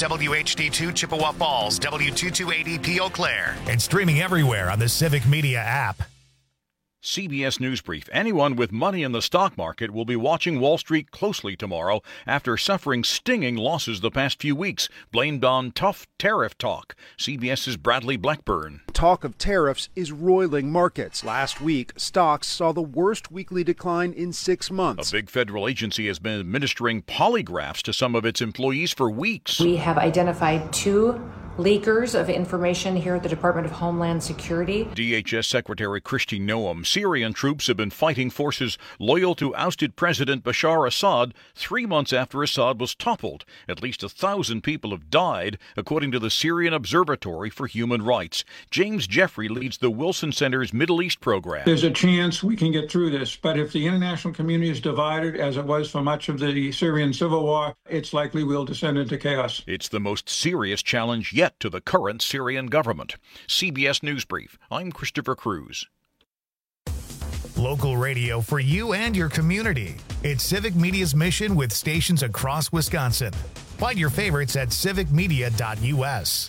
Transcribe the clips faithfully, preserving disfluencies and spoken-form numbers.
W H D two Chippewa Falls, W two two eight E P Eau Claire. And streaming everywhere on the Civic Media app. C B S News Brief. Anyone with money in the stock market will be watching Wall Street closely tomorrow after suffering stinging losses the past few weeks, blamed on tough tariff talk. CBS's Bradley Blackburn. Talk of tariffs is roiling markets. Last week, stocks saw the worst weekly decline in six months. A big federal agency has been administering polygraphs to some of its employees for weeks. We have identified two leakers of information here at the Department of Homeland Security. D H S Secretary Kristi Noem. Syrian troops have been fighting forces loyal to ousted President Bashar Assad three months after Assad was toppled. At least a thousand people have died, according to the Syrian Observatory for Human Rights. James Jeffrey leads the Wilson Center's Middle East program. There's a chance we can get through this, but if the international community is divided, as it was for much of the Syrian civil war, it's likely we'll descend into chaos. It's the most serious challenge yet to the current Syrian government. C B S News Brief. I'm Christopher Cruz. Local radio for you and your community. It's Civic Media's mission with stations across Wisconsin. Find your favorites at civic media dot U S.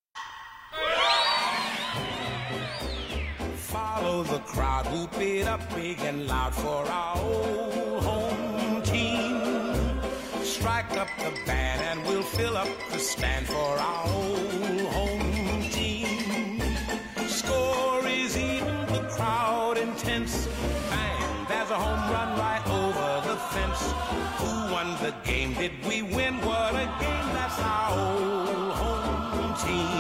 Follow the crowd, whoop it up big and loud for our old home team. Strike up the band and we'll fill up the stand for our old home team. Score is even, the crowd intense. Bang, there's a home run right over the fence. Who won the game? Did we win? What a game, that's our old home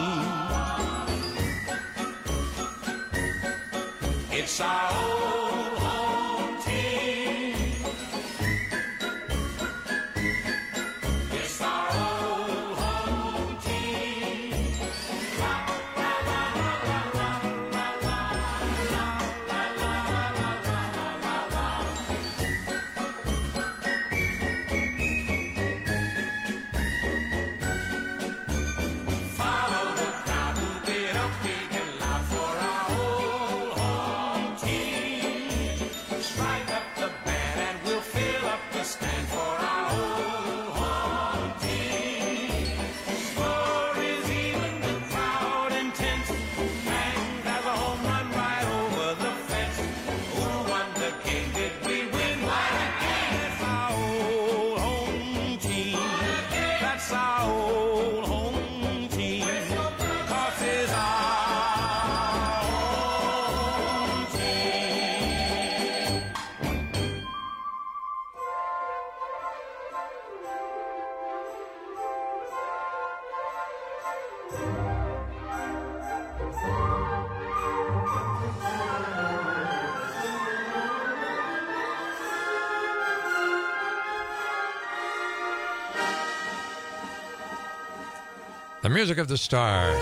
team. It's our old home team. It's our old home team. La, la, la, la, la, la, la, la, la, la, la, la. Follow the crowd, move it up big and loud for our old home team. Strike up the band and we'll fill up the stand for our old home team. Score is even, the crowd intense. Bang, there's a home run right over the fence. Who won the game? Did we win? What a game! That's our old home team. That's our old home team. 'Cause it's our home team. The music of the stars.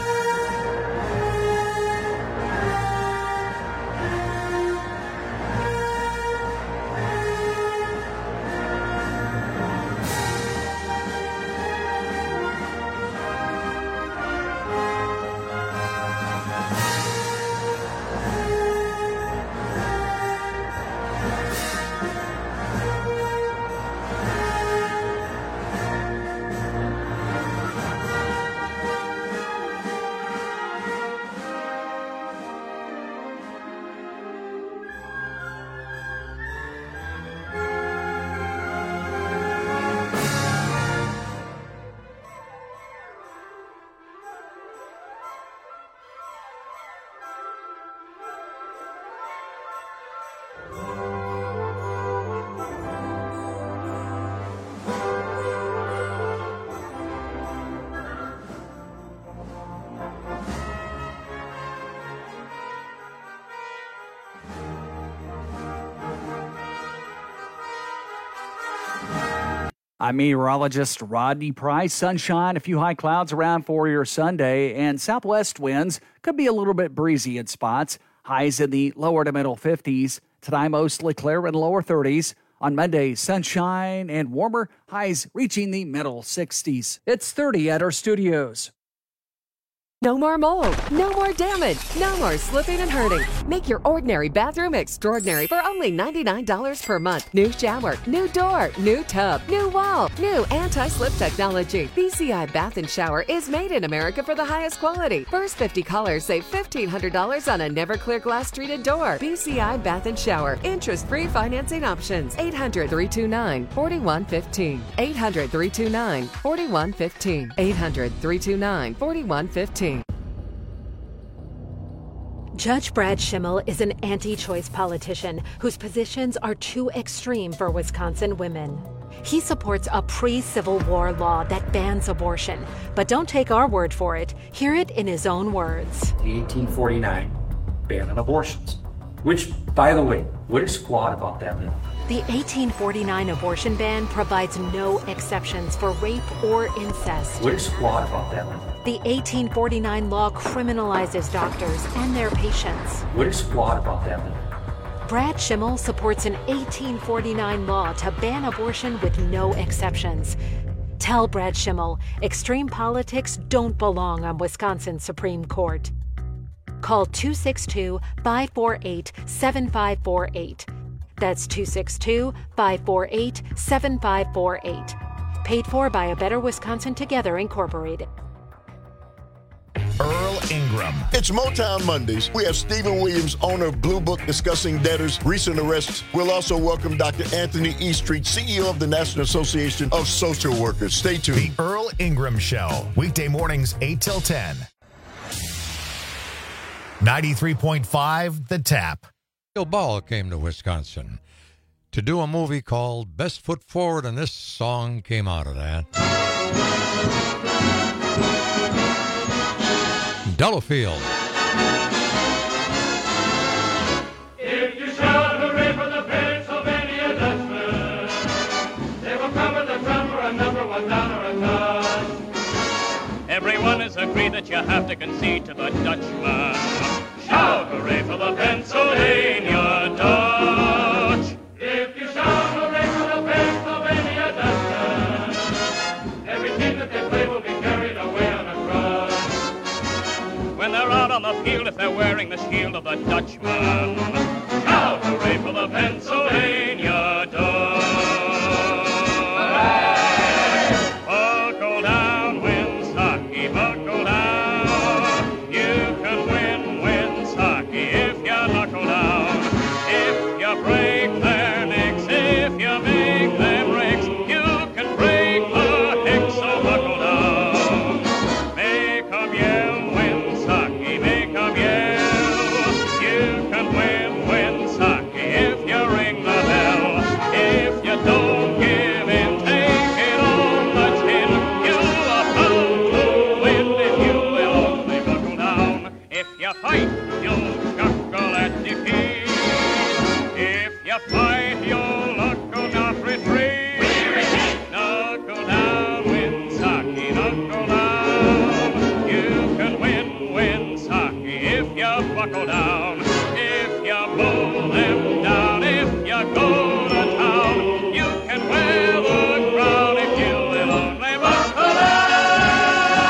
I'm meteorologist Rodney Price. Sunshine, a few high clouds around for your Sunday, and southwest winds could be a little bit breezy in spots. Highs in the lower to middle fifties. Tonight, mostly clear in lower thirties. On Monday, sunshine and warmer, highs reaching the middle sixties. It's thirty at our studios. No more mold, no more damage, no more slipping and hurting. Make your ordinary bathroom extraordinary for only ninety-nine dollars per month. New shower, new door, new tub, new wall, new anti-slip technology. B C I Bath and Shower is made in America for the highest quality. First fifty callers save fifteen hundred dollars on a never clear glass treated door. B C I Bath and Shower. Interest-free financing options. eight hundred, three two nine, four one one five. eight hundred, three two nine, four one one five. eight hundred, three two nine, four one one five. Judge Brad Schimmel is an anti-choice politician whose positions are too extreme for Wisconsin women. He supports a pre-Civil War law that bans abortion. But don't take our word for it. Hear it in his own words. The eighteen forty-nine ban on abortions. Which, by the way, what is flawed about that law? The eighteen forty-nine abortion ban provides no exceptions for rape or incest. What is flawed about that law? The eighteen forty-nine law criminalizes doctors and their patients. What is flawed about that law? Brad Schimmel supports an eighteen forty-nine law to ban abortion with no exceptions. Tell Brad Schimmel, extreme politics don't belong on Wisconsin's Supreme Court. Call two six two, five four eight, seven five four eight. That's two six two, five four eight, seven five four eight. Paid for by A Better Wisconsin Together, Incorporated. Earl Ingram. It's Motown Mondays. We have Stephen Williams, owner of Blue Book, discussing debtors' recent arrests. We'll also welcome Doctor Anthony Eastreet, C E O of the National Association of Social Workers. Stay tuned. The Earl Ingram Show. Weekday mornings, eight till ten. ninety-three point five, The Tap. Bill Ball came to Wisconsin to do a movie called Best Foot Forward, and this song came out of that. Delafield. If you shout hooray for the Pennsylvania Dutchman, they will cover the drum for a number one dollar a ton. Everyone has agreed that you have to concede to the Dutchman. Shout hooray for the Pennsylvania Dutch. If you shout hooray for the Pennsylvania Dutchman, every team that they play will be carried away on a crutch. When they're out on the field, if they're wearing the shield of the Dutchman, shout hooray for the Pennsylvania Dutch. Buckle down, Winsaki, buckle down. You can win, Winsaki, if you knuckle down. If you break their necks, if you make them wrecks, you can break the heck, so buckle down. Make 'em yell, Winsaki, make 'em yell. You can win, Winsaki, if you ring the bell. If you don't give in, take it on the chin. You are bound to win if you will only buckle down. If you fight, you'll chuckle at defeat. If you fight, you'll knuckle, not retreat. Knuckle down, Winsaki, knuckle down. You can win, Winsaki, if you buckle down. If you pull them down, if you go to town, you can wear the crown if you will only buckle down.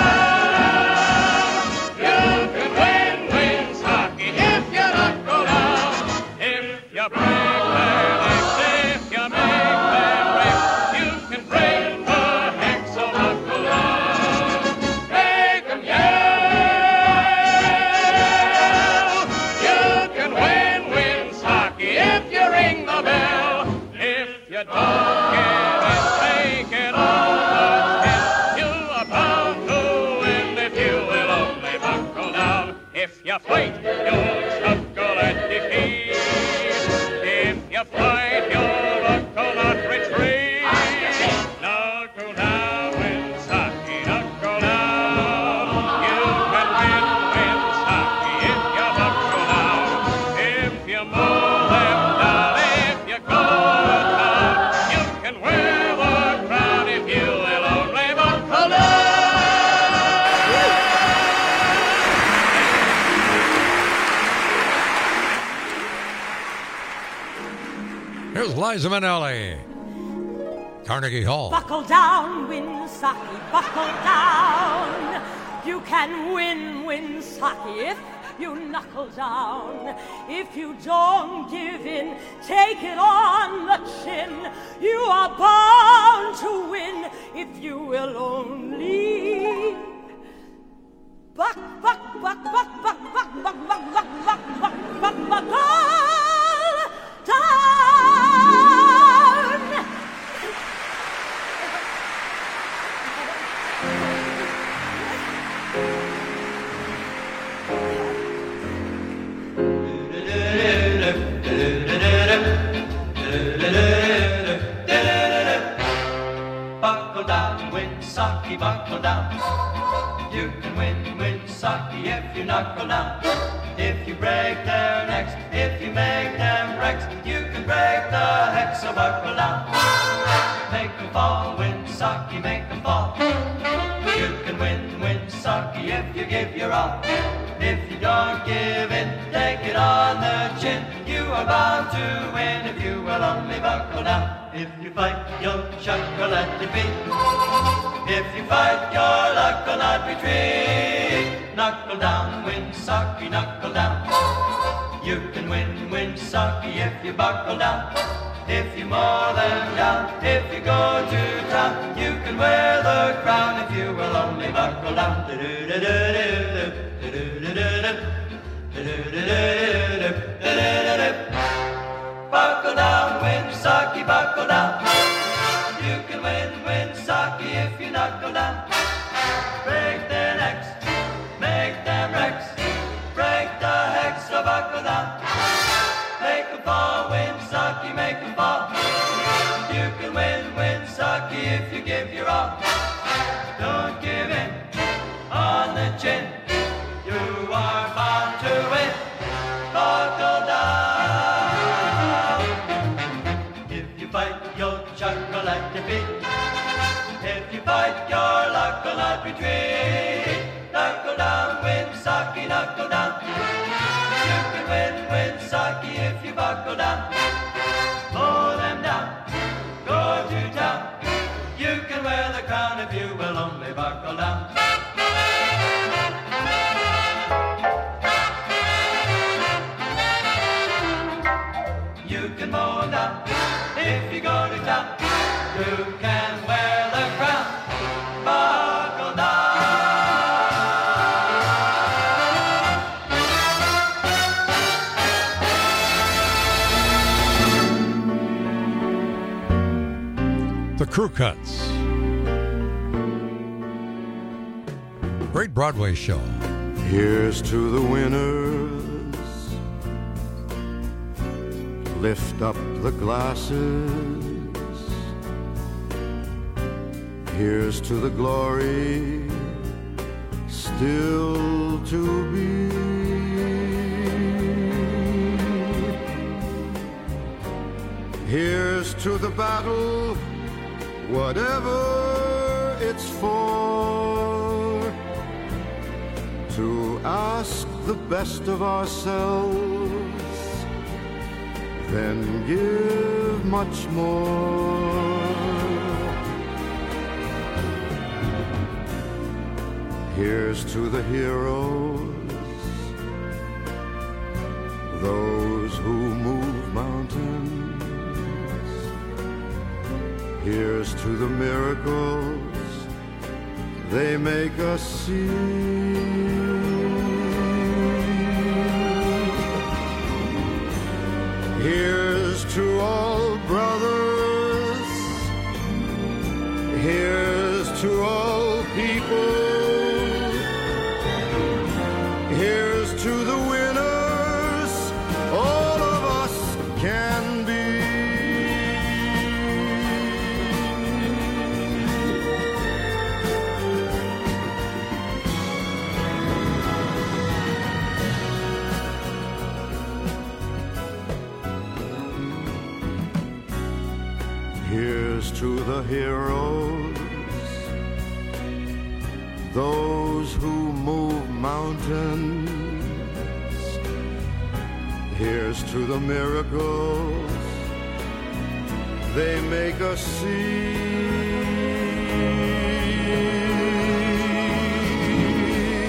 You can win, Winsaki, if you knuckle down. If you break their necks, if you make them wrecks, you can break the heck, so buckle down. Make 'em yell. You can win, Winsaki, if you ring the bell. If you don't give it, take it on the chin. You are bound to win if you will only buckle down. If you fight, you'll chuckle at defeat. If you fight, you'll buckle, not retreat. Knuckle down, Winsaki, knuckle down. You can win, Winsaki, if you buckle down. If you mow them down, if you go to town, you can wear the crown if you will only buckle down. Here's Liza Minnelli. Carnegie Hall. Buckle down, Winsaki, buckle down. You can win, win, Saki, if you knuckle down. If you don't give in, take it on the chin. You are bound to win if you will only buck, buck, buck, buck, buck, buck, buck, buck, buck, buck, buck, buck, buck, down. Buckle down, win, Saki, buckle down. You can win, win, Saki, if you knuckle down. If you break their necks, if you make them wrecks, you can break the hex, so buckle down. Make them fall, win, Saki, make them fall. You can win, win, Saki, if you give your all. If you don't give in, take it on the chin. You are bound to win if you will only buckle down. If you fight, you'll chuckle at defeat. If you fight, your luck will not retreat. Knuckle down, win, Saki, knuckle down. You can win, win, Saki, if you buckle down. If you mow them down, if you go to town, you can wear the crown if you will only buckle down. Buckle down, win, Saki, buckle down. You can win, win, Saki, if you knuckle down. Break their necks, make them wrecks, break the hex, so buckle down. Make them fall, win, Saki, make them fall. You can win, win, Saki, if you give your all. Don't give in on the chin. You are bound to win. Buckle down. If you fight, you'll chuckle at defeat. If you fight, your luck will not retreat. Knuckle down, win, Saki, knuckle down. You can win, win, Saki, if you buckle down. Mow them down, go to town. You can wear the crown if you will only buckle down. You can mow them down if you go to town. You can wear the crown. Buckle down. The Crew Cuts. Great Broadway show. Here's to the winners. Lift up the glasses. Here's to the glory still to be. Here's to the battle, whatever it's for, to ask the best of ourselves, then give much more. Here's to the heroes, those who move mountains. Here's to the miracles they make us see. Here's to all brothers. Here's to all people. Here's to the winners all of us can be. Here's to the heroes, those who move mountains. Here's to the miracles they make us see.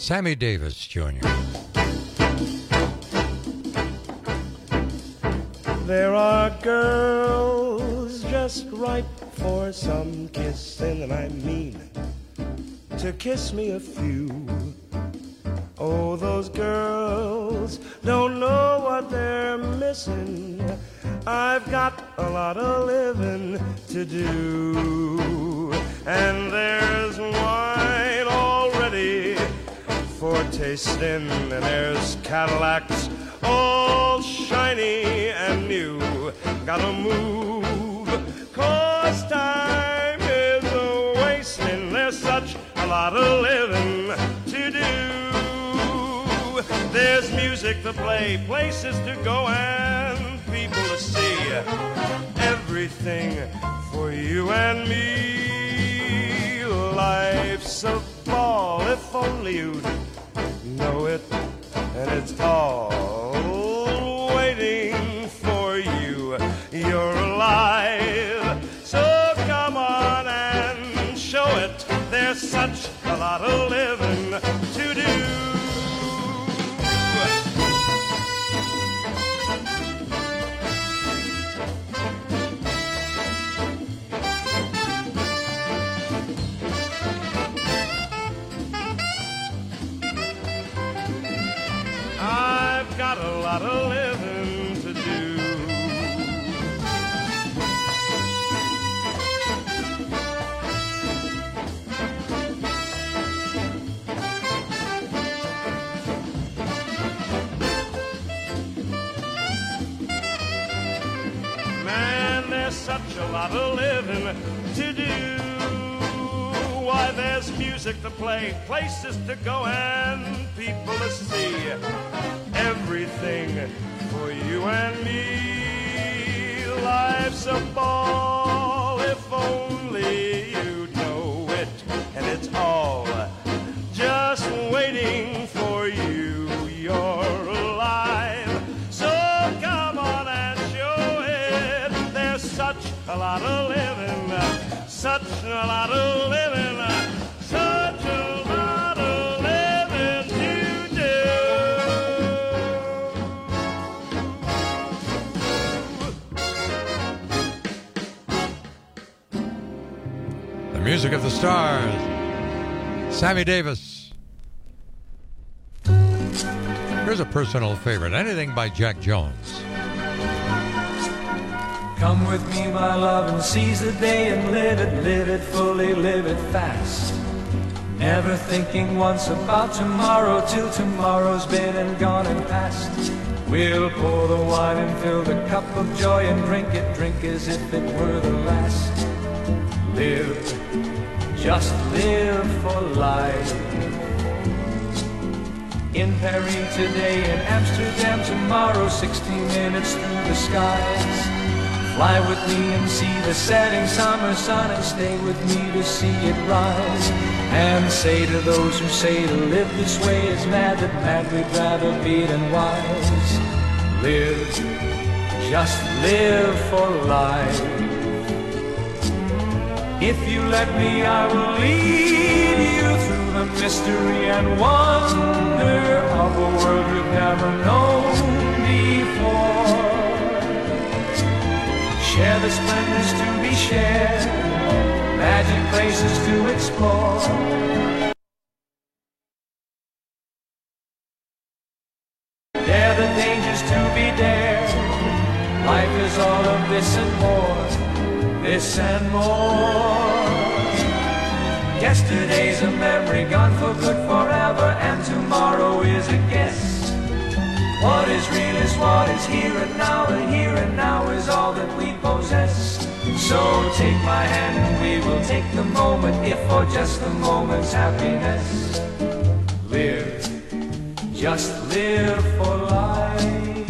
Sammy Davis Junior There are girls just ripe for some kissing, and I mean to kiss me a few. Oh, those girls don't know what they're missing. I've got a lot of living to do. And there's wine already for tasting, and there's Cadillacs all shiny and new. Gotta move, cause time is a-wasting. There's such a lot of living to do. There's music to play, places to go, and people to see. Everything for you and me. Life's a ball, if only you'd know it. And it's all waiting for you. You're alive, so come on and show it. There's such a lot of living to do. I've got a lot of living to do. Man, there's such a lot of living to do. Why, there's music to play, places to go, and people to see. Everything for you and me. Life's a ball, if only you know it. And it's all just waiting for you. You're alive, so come on and show it. There's such a lot of living, such a lot of living, such a lot of living to do. The music of the stars. Sammy Davis. Here's a personal favorite. Anything by Jack Jones. Come with me, my love, and seize the day and live it, live it fully, live it fast. Never thinking once about tomorrow till tomorrow's been and gone and past. We'll pour the wine and fill the cup of joy and drink it, drink as if it were the last. Live, just live for life. In Paris today, in Amsterdam tomorrow, sixty minutes through the skies. Fly with me and see the setting summer sun, and stay with me to see it rise. And say to those who say to live this way is mad, that mad we'd rather be than wise. Live, just live for life. If you let me, I will lead you through the mystery and wonder of a world you've never known before. Share the splendors to be shared, magic places to explore. Dare the dangers to be dared. Life is all of this and more, this and more. Yesterday's a memory gone for good forever, and tomorrow is a guess. What is real is what is here and now, the here and now is all that we possess. So take my hand and we will take the moment, if for just the moment's happiness. Live, just live for life.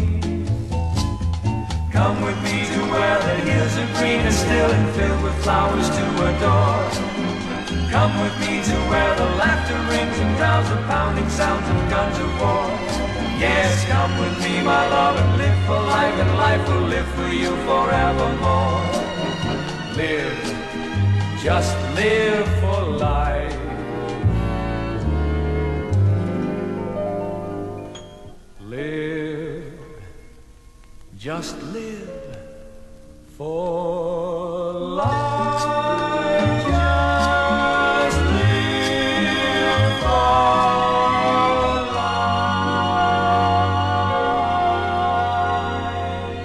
Come with me to where the hills are green and still and filled with flowers to adore. Come with me to where the laughter rings and drowns the pounding sounds of guns of war. Yes, come with me, my love, and live for life, and life will live for you forevermore. Live, just live for life. Just live for life. Just live for life.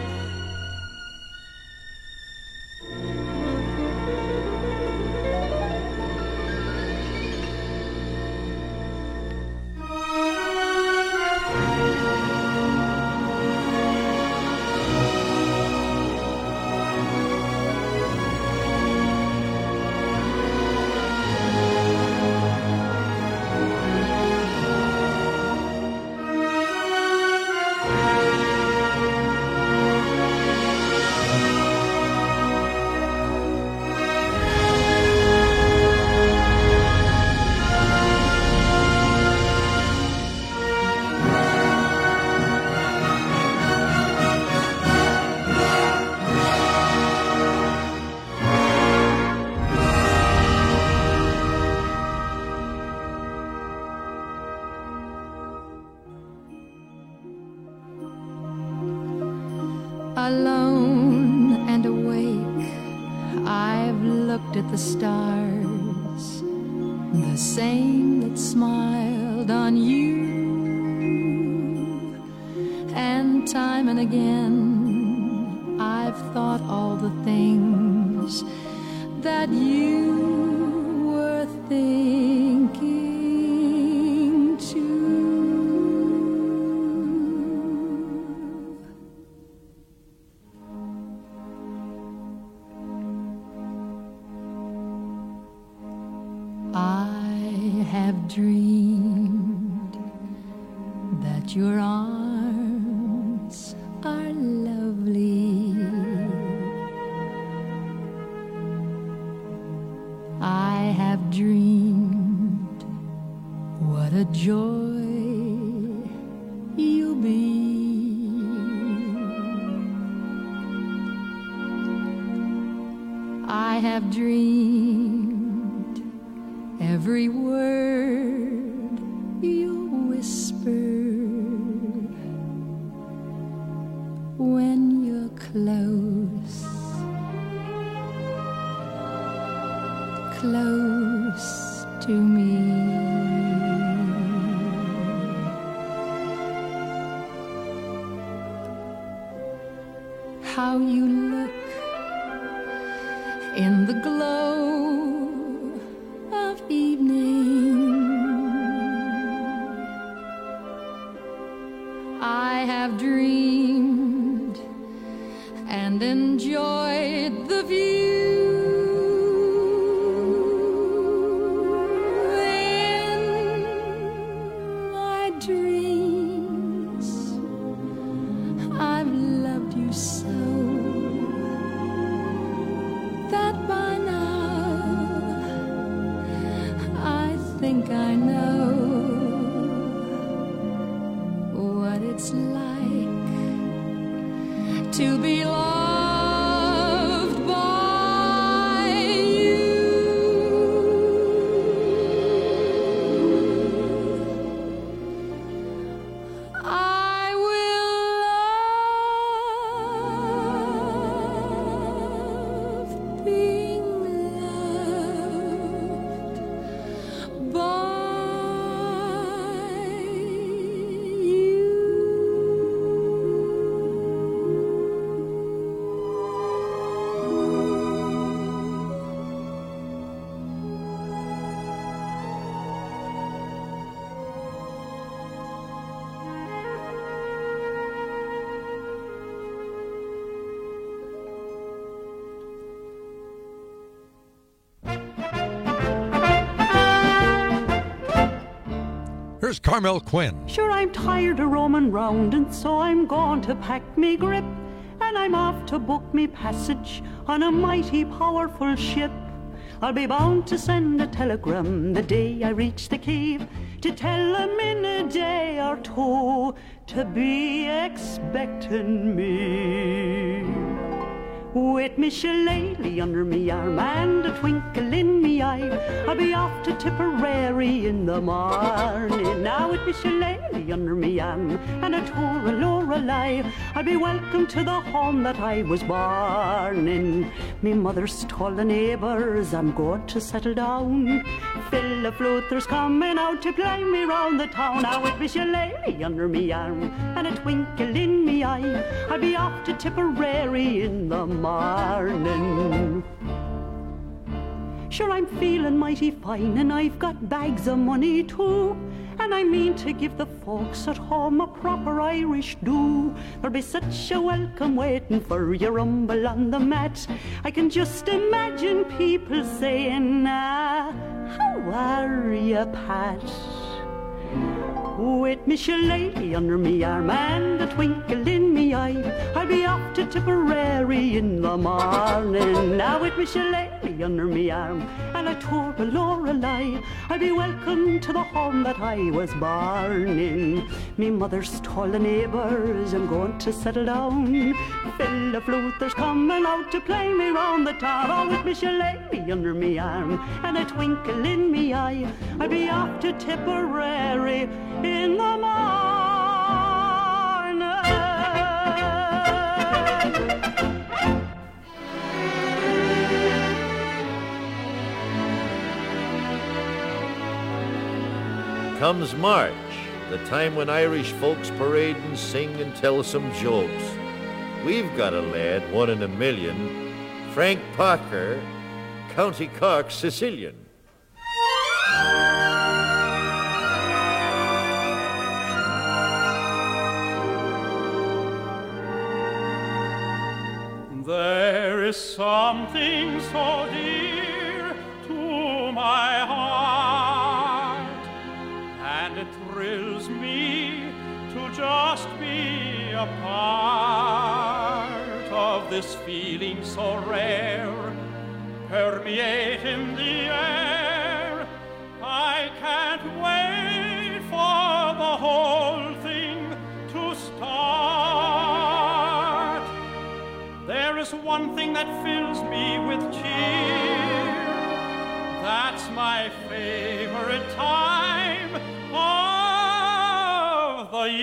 Alone and awake, I've looked at the stars, the same that smiled on you. And time and again, I've thought all the things that you were thinking too. I have dreamed that your arms are lovely. I have dreamed what a joy you'll be. I have dreamed every word you whisper when you're close, close to me. How you look in the glow of evening. I have dreamed and enjoyed the view. In my dreams, I've loved you so that by now I think I know what it's like to be loved by you. I will love being loved by Here's Carmel Quinn. Sure, I'm tired of roaming round, and so I'm going to pack me grip, and I'm off to book me passage on a mighty powerful ship. I'll be bound to send a telegram the day I reach the cave, to tell 'em in a day or two to be expecting me. With me shillelagh under me arm and a twinkle in me eye, I'll be off to Tipperary in the morning. Now with me shillelagh under me arm and a tour of Lorelei, I'll be welcome to the home that I was born in. Me mother's told the neighbours I'm going to settle down. Phil of Luther's coming out to play me round the town. Now with me shillelagh under me arm and a twinkle in me eye, I'll be off to Tipperary in the morning. Sure, I'm feeling mighty fine and I've got bags of money too, and I mean to give the folks at home a proper Irish do. There'll be such a welcome waiting for your rumble on the mat. I can just imagine people saying, ah, how are you, Pat? With me shillelagh under me arm and a twinkle in me eye, I'll be off to Tipperary in the morning. Now with me shillelagh under me arm and a tour of Lorelei, I'll be welcome to the home that I was born in. Me mother's told the neighbours I'm going to settle down. Phil of Luther's coming out to play me round the town. Oh, with me shillelagh under me arm and a twinkle in me eye, I'll be off to Tipperary in the morning. Comes March, the time when Irish folks parade and sing and tell some jokes. We've got a lad, one in a million, Frank Parker, County Cork Sicilian. There is something so dear to my heart, and it thrills me to just be a part of this feeling so rare, permeating the air. I can't wait for the whole thing to start. There is one thing that fills me with cheer. That's my favorite time of the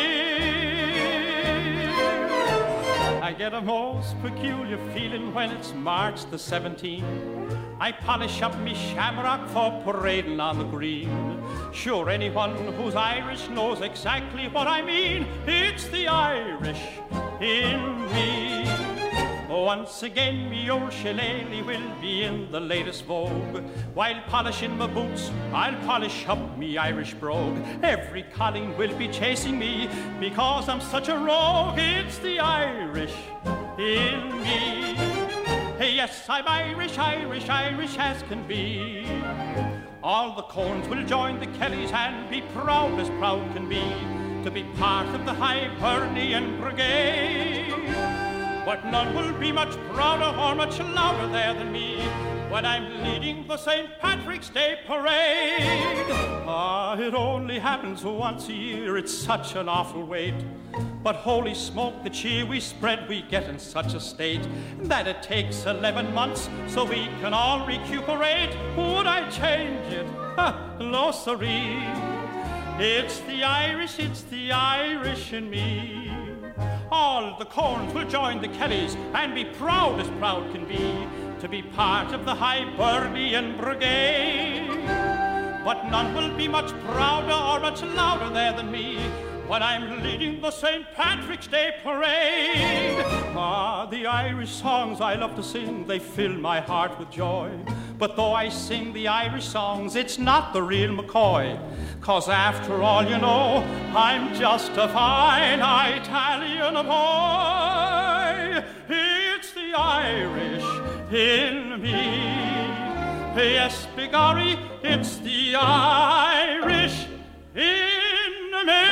year. I get a most peculiar feeling when it's March the seventeenth. I polish up me shamrock for parading on the green. Sure, anyone who's Irish knows exactly what I mean. It's the Irish in me. Once again, me old shillelagh will be in the latest vogue. While polishing my boots, I'll polish up me Irish brogue. Every colleen will be chasing me because I'm such a rogue. It's the Irish in me. Hey, yes, I'm Irish, Irish, Irish as can be. All the Corns will join the Kellys and be proud as proud can be to be part of the Hibernian Brigade. But none will be much prouder or much louder there than me when I'm leading the Saint Patrick's Day Parade. Ah, it only happens once a year, it's such an awful wait. But holy smoke, the cheer we spread, we get in such a state that it takes eleven months so we can all recuperate. Would I change it? Ha, no siree. It's the Irish, it's the Irish in me. All the Corns will join the Kellys and be proud as proud can be to be part of the Hibernian Brigade. But none will be much prouder or much louder there than me when I'm leading the Saint Patrick's Day Parade. Ah, the Irish songs I love to sing, they fill my heart with joy. But though I sing the Irish songs, it's not the real McCoy. 'Cause after all, you know, I'm just a fine Italian boy. It's the Irish in me. Yes, bigorry, it's the Irish in me.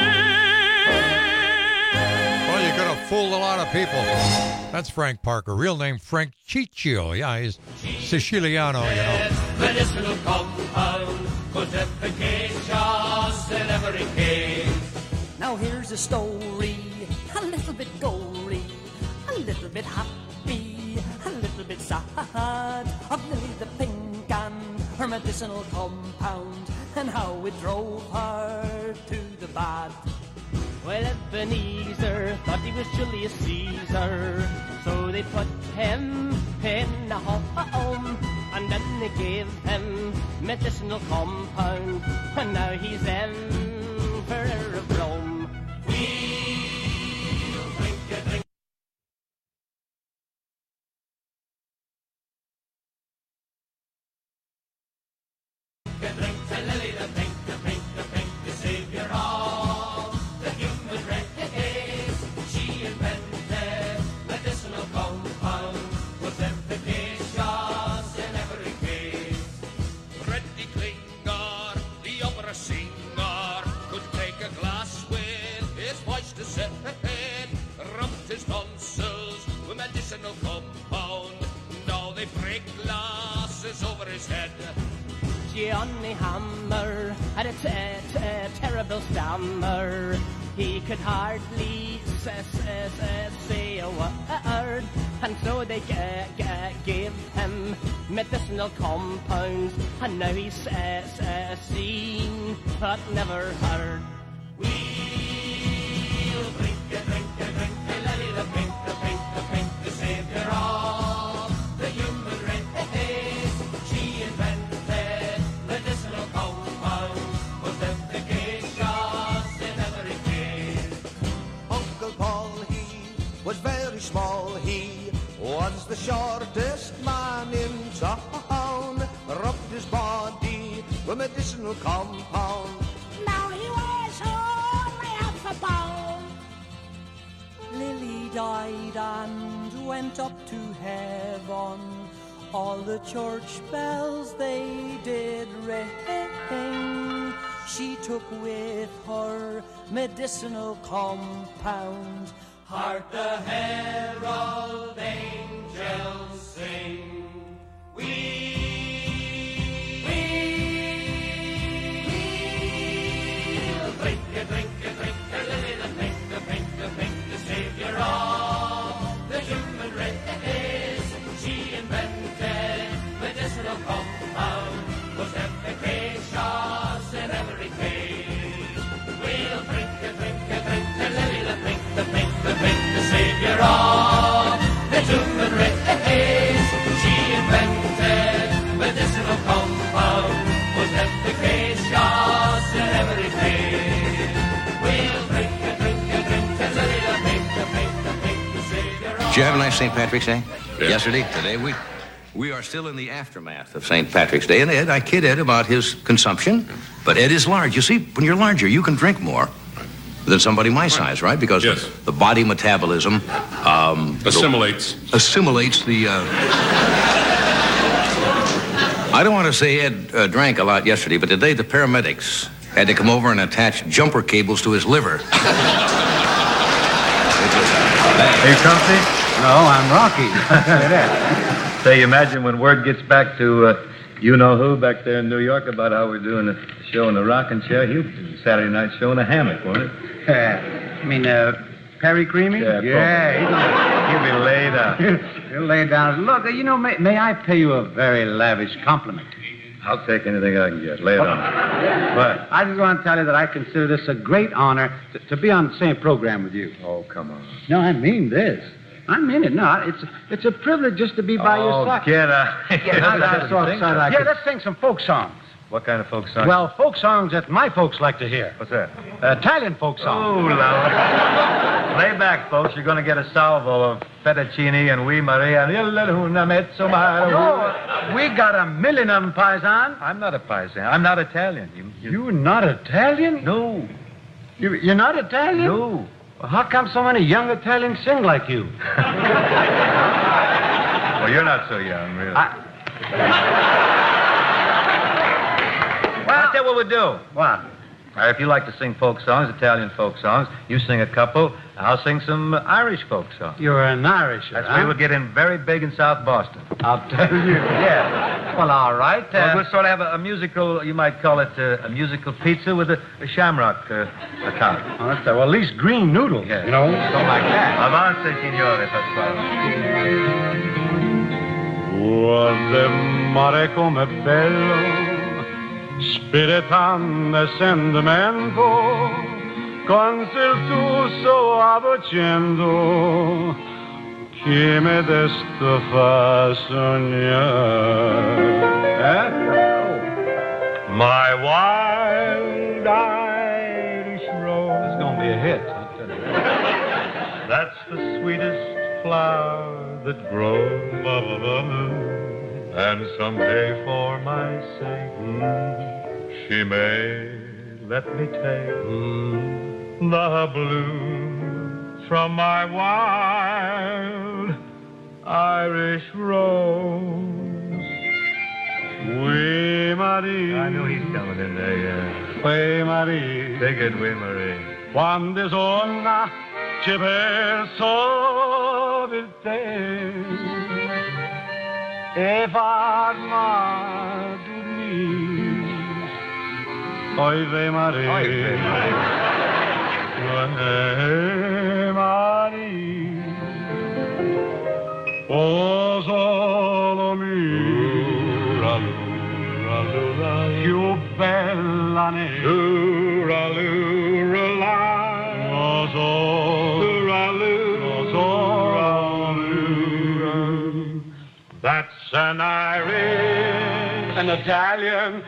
Well, you're going to fool a lot of people. That's Frank Parker. Real name, Frank Ciccio. Yeah, he's Siciliano, you know. Medicinal compound could efficacious in every case. Now here's a story, a little bit gory, a little bit happy, medicinal compound, and how it drove her to the bad. Well, Ebenezer thought he was Julius Caesar, so they put him in a home, and then they gave him medicinal compound, and now he's Emperor of Rome. We'll drink a drink. A drink to Lily the Pink, the Pink, the Pink, the savior of the human race. She invented medicinal compound, was efficacious in every case. Freddie Klinger, the opera singer, could take a glass with his voice to say, rubbed his tonsils with medicinal compound. Now they break glasses over his head. Johnny Hammer had a t- t- terrible stammer. He could hardly s- s- s- say a word, and so they g- g- gave him medicinal compounds, and now he's s- s- seen but never heard. We'll drink a drink a drink a lily the pink, the pink, the pink, the savior of the human race. She invented medicinal compound, was efficacious in every case. Uncle Paul, he was very small. He was the shortest man in town. Rubbed his body with medicinal compound. Now he was only half a pound. Lily died and went up to heaven. All the church bells they did ring. She took with her medicinal compound. Hark the herald angels sing. We, we, we'll drink a drink a drink a lily the pink, the pink, the pink, the savior of the human race. She invented medicinal compound, was efficacious in every case. We'll drink a drink a drink a lily the pink, the pink, the pink, the savior of the human race. She invented medicinal compound, was efficacious in every case. We'll drink a drink a drink a lily the pink, the pink, the pink, the savior of. Did you have a nice Saint Patrick's Day? Yeah. Yesterday, today, we we are still in the aftermath of Saint Patrick's Day. And Ed, I kid Ed about his consumption, but Ed is large. You see, when you're larger, you can drink more than somebody my size, right? Because Yes. the body metabolism um, Assimilates. assimilates the. Uh... I don't want to say Ed uh, drank a lot yesterday, but today the paramedics had to come over and attach jumper cables to his liver. Are you comfy? No, I'm Rocky. Say, imagine when word gets back to uh, you-know-who back there in New York about how we're doing a show in the rocking chair. He'll do Saturday night show in a hammock, won't it? Uh, I mean, uh, Perry Creamy? Yeah, yeah he's on. He'll be laid out. He'll lay down. Look, uh, you know, may, may I pay you a very lavish compliment? I'll take anything I can get. Lay it on. What? I just want to tell you that I consider this a great honor to, to be on the same program with you. Oh, come on. No, I mean this. I mean it. No, it's it's a privilege just to be by your Oh, side. get out. Yeah, I, I so excited I Yeah, could- let's sing some folk songs. What kind of folk song? Well, folk songs that my folks like to hear. What's that? Uh, Italian folk songs. Oh, Lord. Lay back, folks. You're going to get a salvo of fettuccine and we Maria. No, we got a million of them, Paisan. I'm not a Paisan. I'm not Italian. You, you... You're not Italian? No. You, you're not Italian? No. Well, how come so many young Italians sing like you? Well, you're not so young, really. I... Well, I'll tell you what we'll do. What? Uh, if you like to sing folk songs, Italian folk songs, you sing a couple. I'll sing some uh, Irish folk songs. You're an Irisher, That's huh? where we'll get in very big in South Boston. I'll tell you. Yeah. Well, all right. Uh, Well, we'll sort of have a, a musical, you might call it uh, a musical pizza with a, a shamrock uh, a top. Oh, that's well, at least green noodles, Yeah. you know, something like that. Avance, signore, Pasquale. Guarda mare come bello Spiritan descendimento, con il tuo suave accento, che mi desta fa sognare. Eh? My wild Irish rose. It's gonna be a hit. That's the sweetest flower that grows. And someday for my sake, she may let me take the bloom from my wild Irish rose. Oui, Marie. I knew he's coming in there, yeah. Oui, Marie. Take it, oui, Marie. Quando sonna ci penso per te e farmi dormire. Oi, ve Marie. Oi, ve Marie. Oi, Marie. Oh, solo mia, più bella nera. Oh, solo that's an Irish, an Italian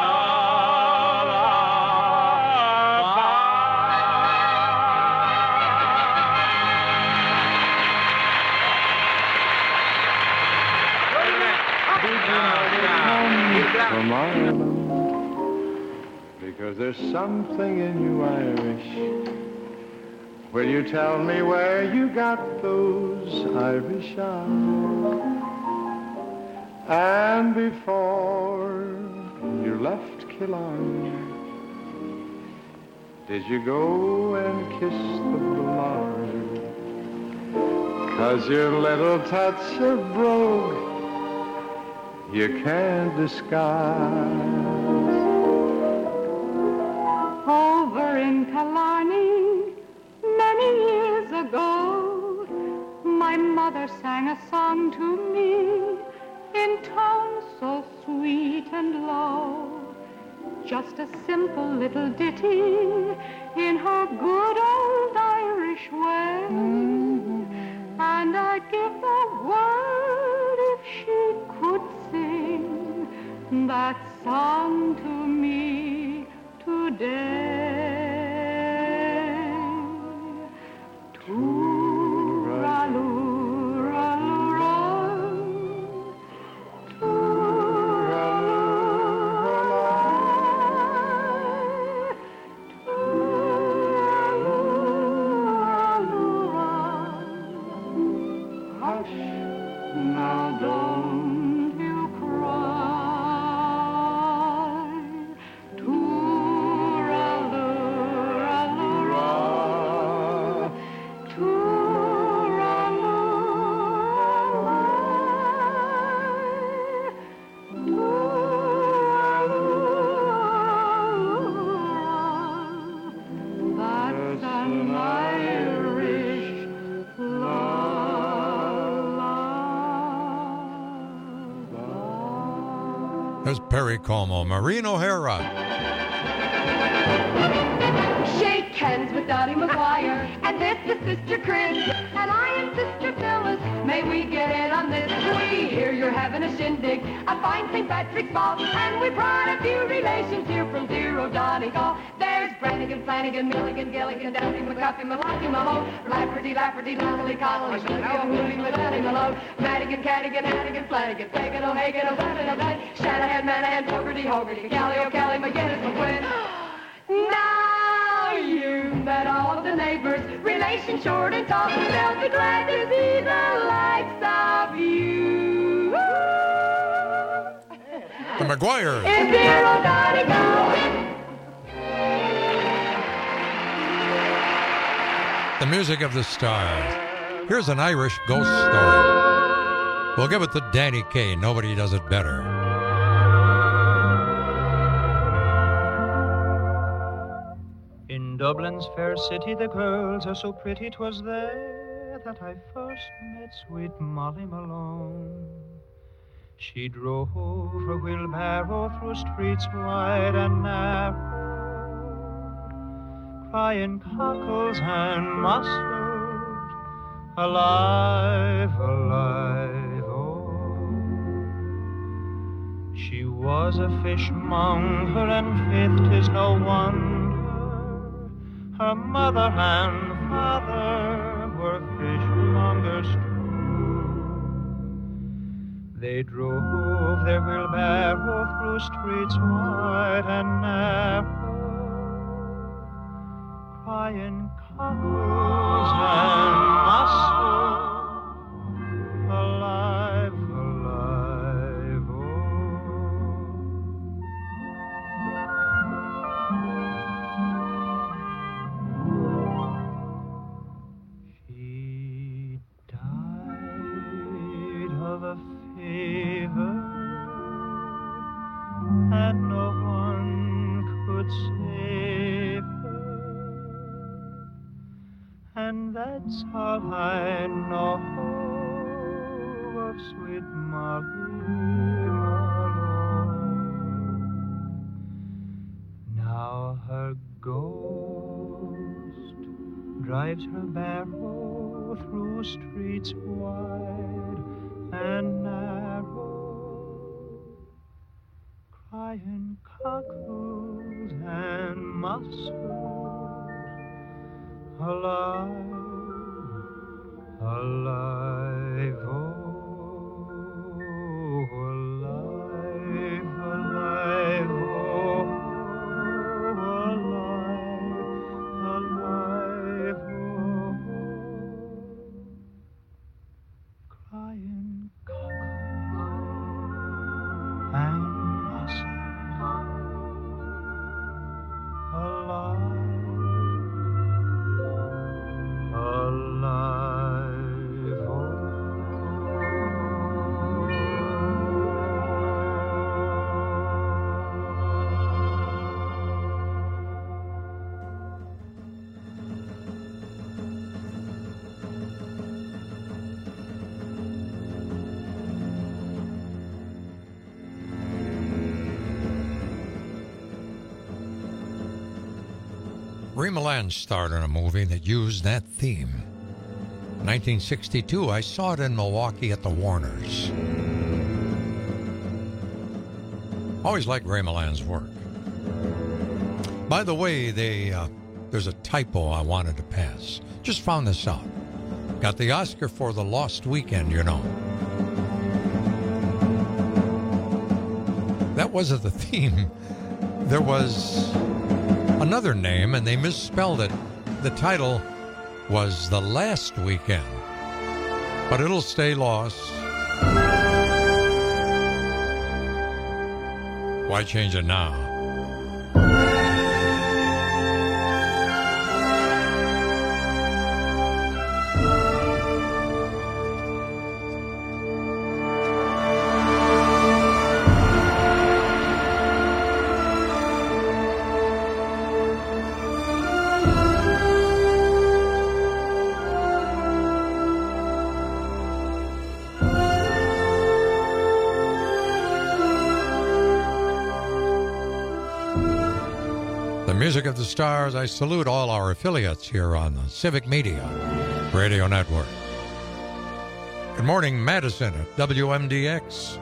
From Ireland, because there's something in you Irish. Will you tell me where you got those Irish eyes? And before you left Killarney, did you go and kiss the Blarney? 'Cause your little touch of brogue you can't disguise. Over in Killarney, many years ago, my mother sang a song to me in tones so sweet and low. Just a simple little ditty in her good old Irish way. And I'd give the world if she could sing that song to me today. Tooraloo-ra-loo-ra, tooraloo-ra-loo-ra. Hush, now don't you cry. Tooraloo-ra-loo-ra, tooraloo-ra. That's an Irish There's Perry Como, Maureen O'Hara. Shake hands with Dottie McGuire, and this is Sister Chris, and I am Sister Phyllis. May we get in on this? We hear you're having a shindig, a fine Saint Patrick's ball, and we brought a few relations here from dear O'Donegal. There's Brannigan, Flanagan, Milligan, Gilligan, Dowdy, McCuffy, Maloney, Malone, Lafferty, Lafferty, Donnelly, Connolly, Shleo, Moody, Madani, Malone, Madigan, Cadigan, Hannigan, Flanagan, Fagan, O'Hagan, O'Bannon, O'Bannon, Shanahan, Manahan, Fogarty, Hogarty, Cali, O'Cally, McGinnis, McQuinn. Now you've met all of the neighbors, relations short and tall, they'll be glad to see the likes of you. The McGuire. It's dear O'Donegal. The music of the stars. Here's an Irish ghost story. We'll give it to Danny Kaye. Nobody does it better. In Dublin's fair city, the girls are so pretty. 'Twas there that I first met sweet Molly Malone. She drove her wheelbarrow through streets wide and narrow, crying cockles and mussels, alive, alive, oh. She was a fishmonger, and faith 'tis no wonder her mother and father were fishmongers too. They drove their wheelbarrow through streets wide and narrow, crying cockles and mussels, alive, alive, oh. She died of a fever, and no one could save her, and that's all I know of sweet Molly Malone. Now her ghost drives her barrow through streets wide and narrow, crying cockles and mussels, alive, alive, oh, alive, alive, oh, alive, alive, oh, crying cockles and Ray Milland starred in a movie that used that theme. In nineteen sixty-two, I saw it in Milwaukee at the Warners. Always liked Ray Milland's work. By the way, they, uh, there's a typo I wanted to pass. Just found this out. Got the Oscar for The Lost Weekend, you know. That wasn't the theme. There was another name, and they misspelled it. The title was The Last Weekend, but it'll stay lost. Why change it now? Music of the Stars. I salute all our affiliates here on the Civic Media Radio Network. Good morning, Madison at W M D X.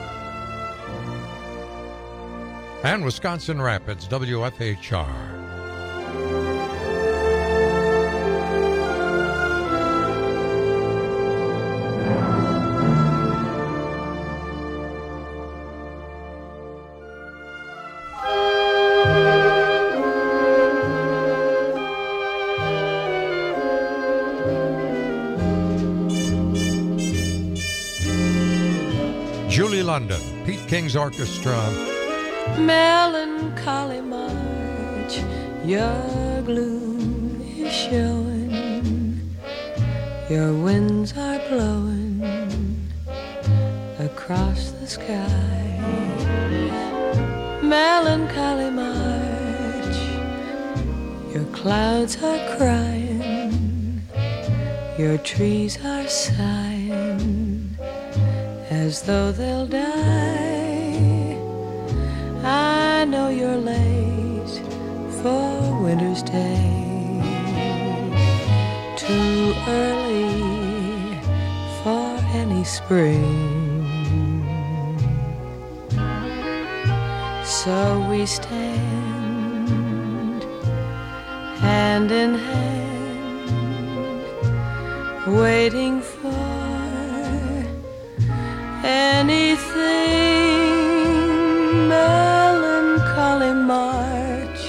And Wisconsin Rapids, W F H R. London, Pete King's Orchestra. Melancholy March, your gloom is showing, your winds are blowing across the sky. Melancholy March, your clouds are crying, your trees are sighing as as though they'll die. I know you're late for winter's day, too early for any spring. So we stand hand in hand, waiting for anything. Melancholy March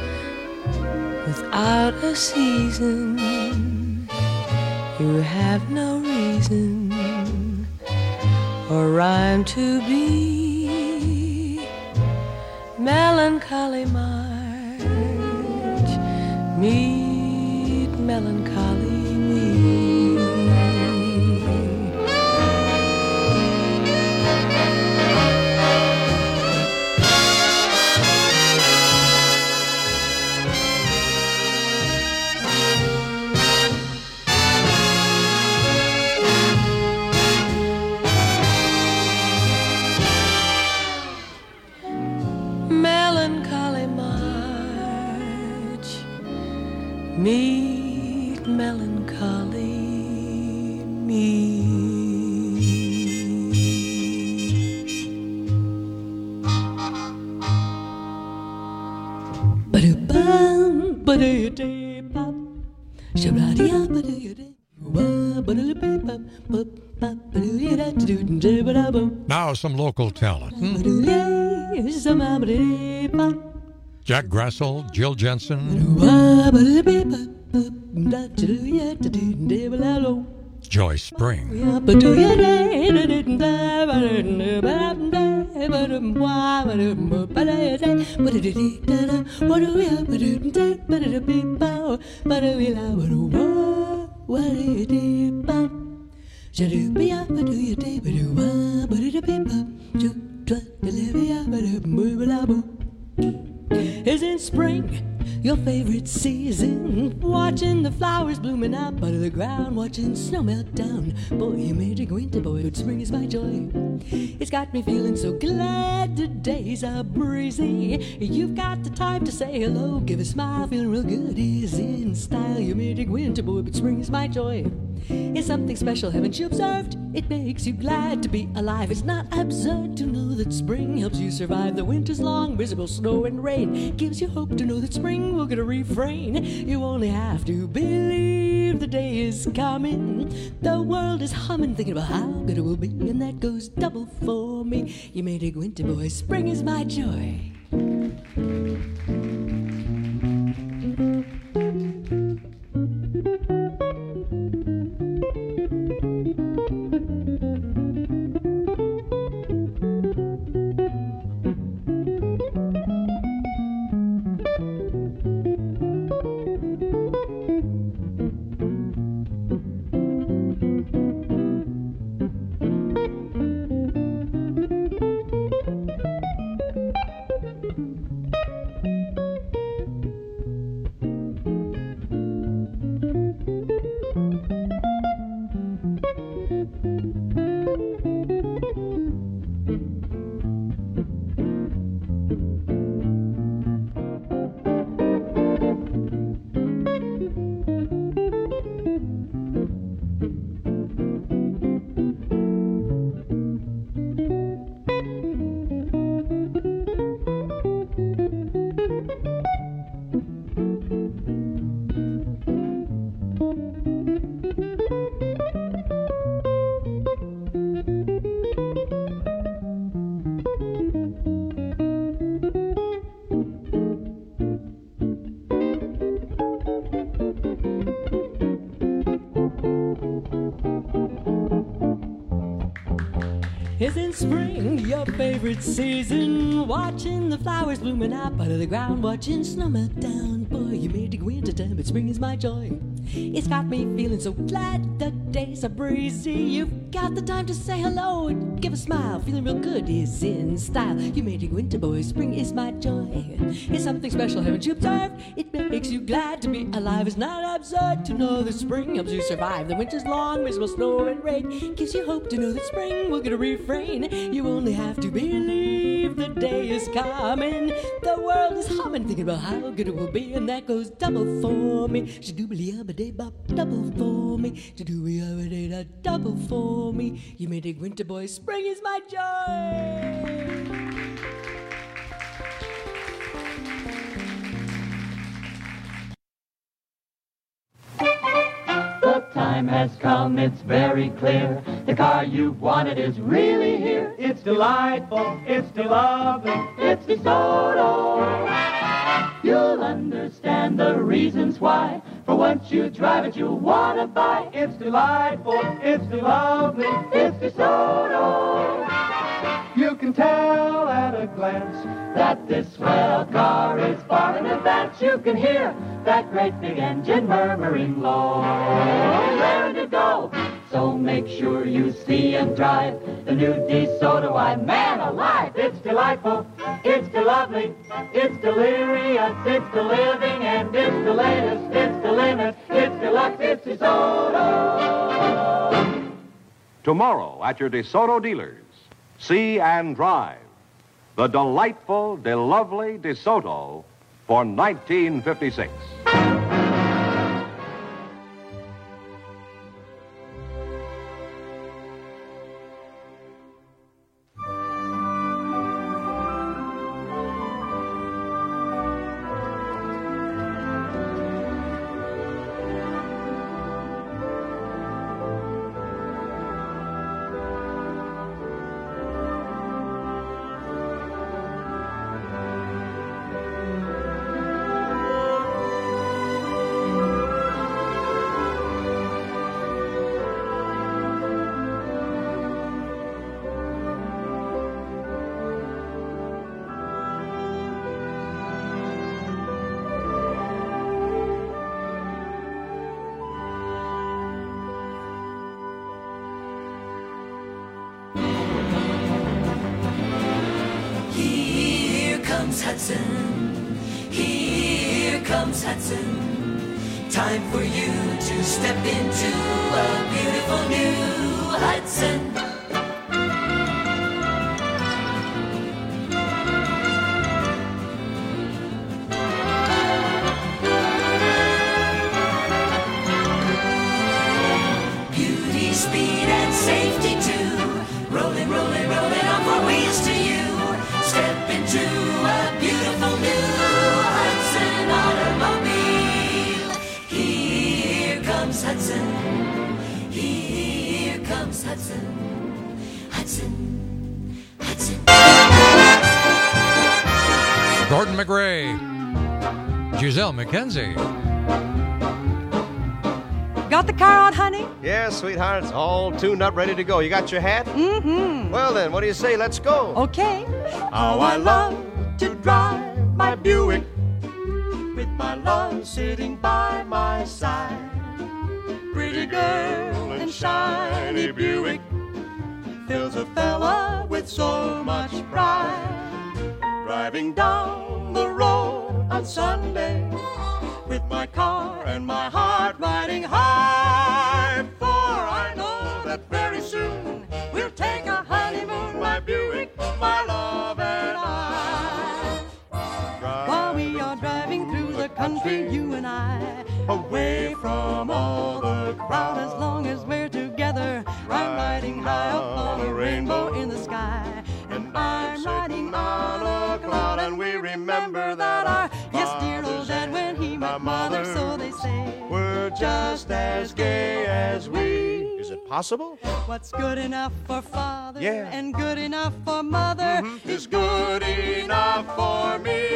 without a season. You have no reason or rhyme to be. Melancholy March, meet melancholy me. Meet melancholy me. Ba-do-bum, ba-do-dee-bum, shabba-dee-ah, ba-do-dee, ba-ba-do-dee-bum, ba-ba-do-dee-da-do-dee-ba-da-bum. Now some local talent. Hmm? Ba-do-dee, sama-ba-dee-bum. Jack Grassel, Jill Jensen, Joyce Spring, Isn't spring your favorite season? Watching the flowers blooming up out of the ground, watching snow melt down. Boy, you made a winter boy, but spring is my joy. It's got me feeling so glad the days are breezy. You've got the time to say hello, give a smile, feeling real good. Is in style, you made a winter boy, but spring is my joy. It's something special, haven't you observed? It makes you glad to be alive. It's not absurd to know that spring helps you survive the winter's long, miserable snow and rain. Gives you hope to know that spring will get a refrain. You only have to believe the day is coming. The world is humming, thinking about how good it will be, and that goes double for me. You made a winter boy, spring is my joy. Isn't spring your favorite season? Watching the flowers blooming up out of the ground, watching snow melt down. Boy, you made it winter time, but spring is my joy. It's got me feeling so glad the days are breezy. You've got the time to say hello and give a smile. Feeling real good is in style. You made it winter, boy. Spring is my joy. It's something special, haven't you observed? It makes you glad to be alive. It's not absurd to know that spring helps you survive. The winter's long, miserable snow and rain gives you hope to know that spring will get a refrain. You only have to believe the day is coming. The world is humming, thinking about how good it will be, and that goes double for me. Shadoobly-ubba-day-bop, double for me. Shadoobly-ubba-day-da, double for me. You made it winter, boy. Spring is my joy. The time has come, it's very clear. The car you've wanted is really here. It's delightful, it's lovely, it's DeSoto. You'll understand the reasons why. For once you drive it, you'll want to buy. It's delightful, it's lovely, it's DeSoto. You can tell at a glance that this swell car is far in advance. You can hear that great big engine murmuring low, raring to go. So make sure you see and drive the new DeSoto. I man alive, it's delightful, it's lovely, it's delirious, it's the living, and it's the latest, it's the limit, it's deluxe, it's DeSoto. Tomorrow at your DeSoto dealers, see and drive the delightful, de-lovely DeSoto for nineteen fifty-six. Hudson, here comes Hudson. Time for you to step into a beautiful new Hudson. Beauty, speed, and safety too. Rolling, rolling, rolling on four wheels to you. Step into a beautiful new Hudson automobile. Here comes Hudson. Here comes Hudson. Hudson. Hudson. Gordon McRae. Giselle McKenzie. Got the car out, honey? Yeah, sweetheart, it's all tuned up, ready to go. You got your hat? Mm-hmm. Well then, what do you say? Let's go. Okay. How I love to drive my Buick with my love sitting by my side. Pretty girl and shiny Buick fills a fella with so much pride. Driving down the road on Sunday with my car and my heart riding high. For I know that very soon we'll take a honeymoon, my Buick, my love and I. While we are driving through the country, you and I, away from all the crowd, as long as we're together, I'm riding high up on a rainbow in the sky. And I'm riding on a cloud, and we remember that our, yes, dear old dad, when he met mother, so they say, we're just as gay as we. Is it possible? What's good enough for father yeah. and good enough for mother mm-hmm. is good enough for me.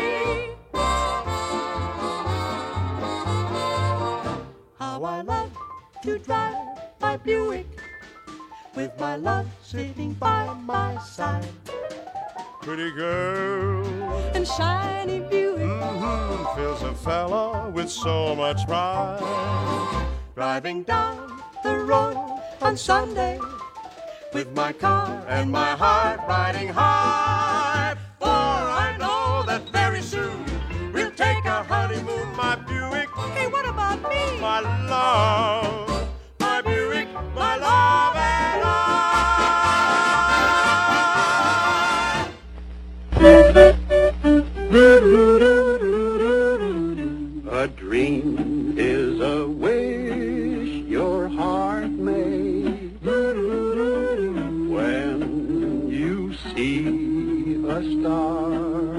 How I love to drive my Buick with my love sitting by my side. pretty girl. And shiny Buick mm-hmm, fills a fella with so much pride. Driving down the road on Sunday with my car and my heart riding high. For I know that very soon we'll take our honeymoon, my Buick. Hey, what about me? My love, my Buick, my love and I. A dream is a wish your heart made when you see a star.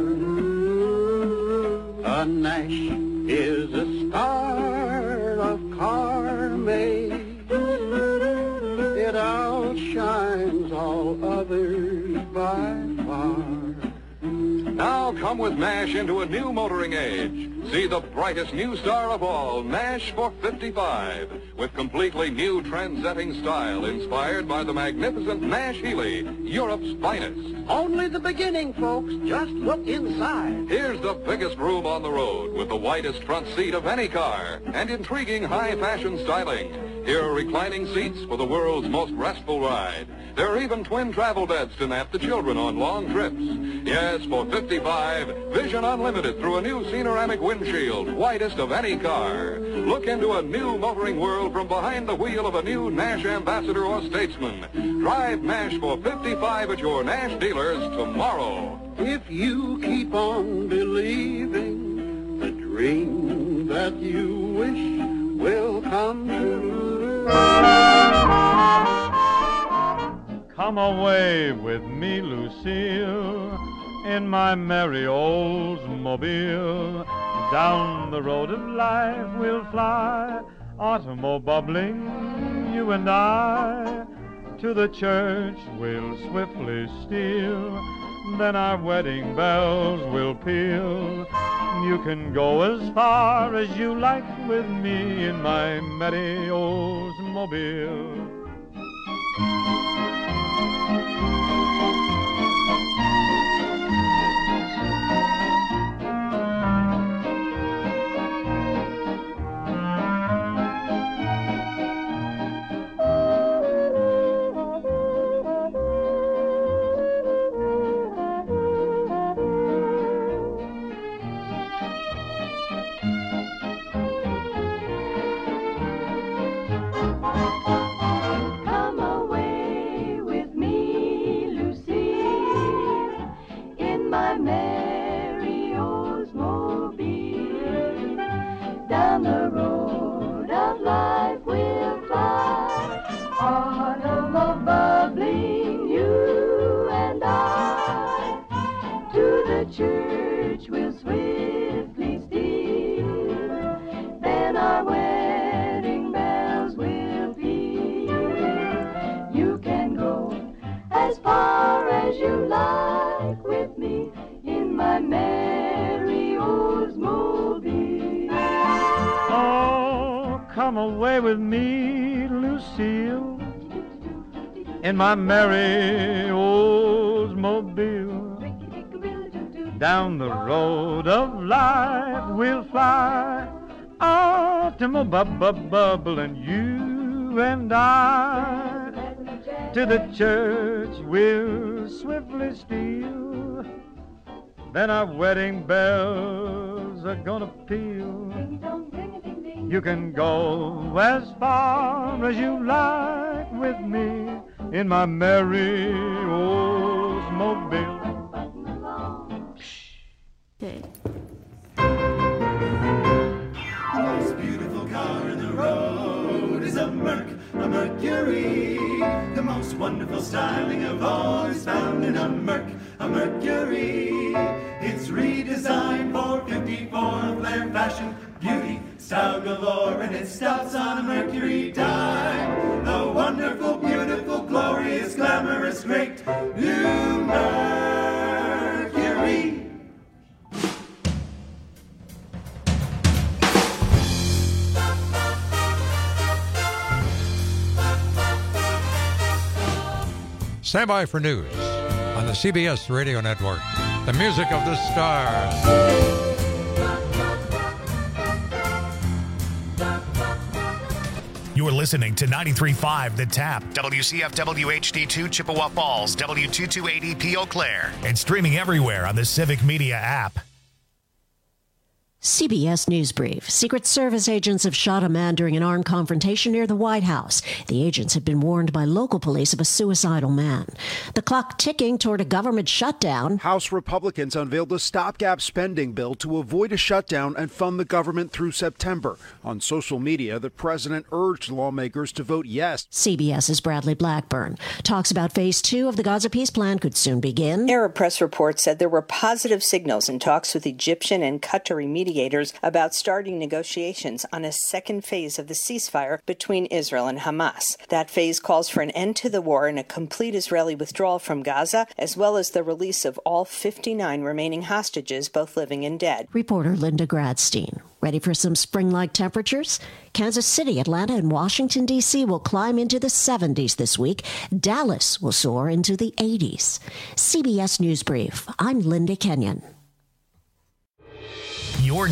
A Nash is a star of car made. It outshines all others by far. Now come with Nash into a new motoring age. See the brightest new star of all, Nash for fifty-five, with completely new trend-setting style inspired by the magnificent Nash Healey, Europe's finest. Only the beginning, folks. Just look inside. Here's the biggest room on the road with the widest front seat of any car and intriguing high-fashion styling. Here are reclining seats for the world's most restful ride. There are even twin travel beds to nap the children on long trips. Yes, for fifty-five, vision unlimited through a new Cenoramic windshield, widest of any car. Look into a new motoring world from behind the wheel of a new Nash Ambassador or Statesman. Drive Nash for fifty-five at your Nash dealers tomorrow. If you keep on believing, the dream that you wish will come true. Come away with me, Lucille, in my merry Oldsmobile. Down the road of life we'll fly, automobiling, you and I. To the church we'll swiftly steal, then our wedding bells will peal. You can go as far as you like with me in my merry Oldsmobile. Church will swiftly steal, then our wedding bells will peal. You can go as far as you like with me in my merry Oldsmobile. Oh, come away with me, Lucille, in my merry Oldsmobile. Down the road of life we'll fly, automobile, and you and I. To the church we'll swiftly steal, then our wedding bells are gonna peal. You can go as far as you like with me in my merry Oldsmobile. The most beautiful car in the road is a Merc, a Mercury. The most wonderful styling of all is found in a Merc, a Mercury. It's redesigned for fifty-four, flair, fashion, beauty, style galore, and it stops on a Mercury dime. The wonderful, beautiful, glorious, glamorous, great new Mercury. Stand by for news. on the C B S Radio Network. The music of the stars. You are listening to ninety-three point five The Tap, W C F W H D two Chippewa Falls, W two two eight E P Eau Claire, and streaming everywhere on the Civic Media app. C B S News Brief. Secret Service agents have shot a man during an armed confrontation near the White House. The agents had been warned by local police of a suicidal man. The clock ticking toward a government shutdown. House Republicans unveiled a stopgap spending bill to avoid a shutdown and fund the government through September. On social media, the president urged lawmakers to vote yes. CBS's Bradley Blackburn talks about phase two of the Gaza peace plan could soon begin. Arab press reports said there were positive signals in talks with Egyptian and Qatari mediators about starting negotiations on a second phase of the ceasefire between Israel and Hamas. That phase calls for an end to the war and a complete Israeli withdrawal from Gaza, as well as the release of all fifty-nine remaining hostages, both living and dead. Reporter Linda Gradstein. Ready for some spring-like temperatures? Kansas City, Atlanta, and Washington, D C will climb into the seventies this week. Dallas will soar into the eighties. C B S News Brief. I'm Linda Kenyon.